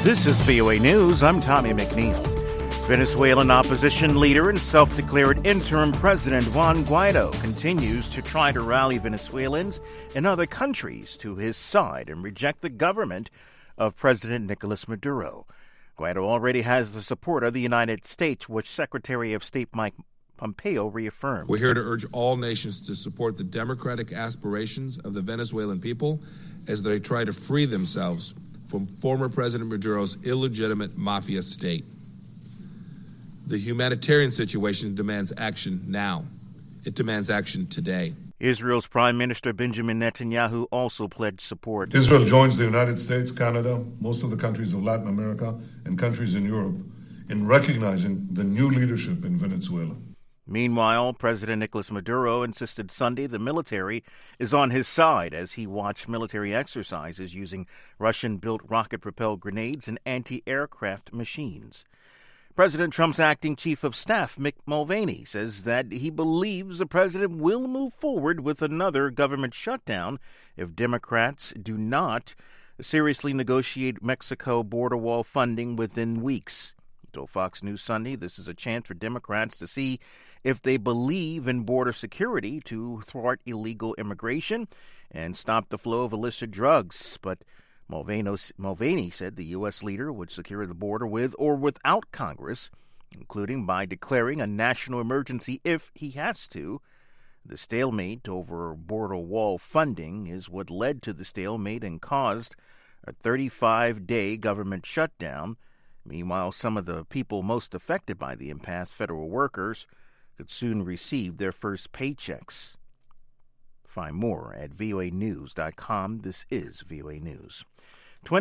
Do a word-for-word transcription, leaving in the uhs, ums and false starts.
This is V O A News. I'm Tommy McNeil. Venezuelan opposition leader and self-declared interim president Juan Guaido continues to try to rally Venezuelans and other countries to his side and reject the government of President Nicolas Maduro. Guaido already has the support of the United States, which Secretary of State Mike Pompeo reaffirmed. We're here to urge all nations to support the democratic aspirations of the Venezuelan people as they try to free themselves from former President Maduro's illegitimate mafia state. The humanitarian situation demands action now. It demands action today. Israel's Prime Minister Benjamin Netanyahu also pledged support. Israel joins the United States, Canada, most of the countries of Latin America, and countries in Europe in recognizing the new leadership in Venezuela. Meanwhile, President Nicolas Maduro insisted Sunday the military is on his side as he watched military exercises using Russian-built rocket-propelled grenades and anti-aircraft machines. President Trump's acting chief of staff, Mick Mulvaney, says that he believes the president will move forward with another government shutdown if Democrats do not seriously negotiate Mexico border wall funding within weeks. He told Fox News Sunday this is a chance for Democrats to see if they believe in border security to thwart illegal immigration and stop the flow of illicit drugs. But Mulvaney said the U S leader would secure the border with or without Congress, including by declaring a national emergency if he has to. The stalemate over border wall funding is what led to the stalemate and caused a thirty-five day government shutdown. Meanwhile, some of the people most affected by the impasse, federal workers, could soon receive their first paychecks. Find more at V O A news dot com. This is V O A News.